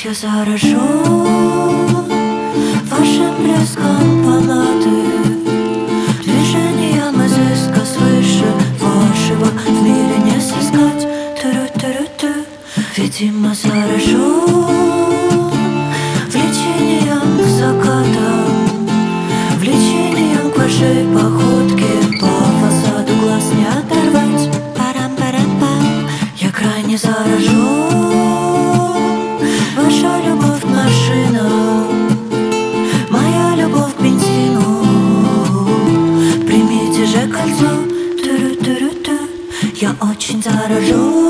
я заражен вашим блеском помады, движением изыска свыше вашего в мире не сыскать. Ту-ру-ту-ру-ту. Видимо, заражен влечением к закатам, влечением к вашей походке, по фасаду глаз не оторвать. Парам-парам-пам. Я крайне заражен. Ваша любовь к машинам, моя любовь к бензину. Примите же кольцо. Ту-ру-ту-ру-ту. Я очень заражен.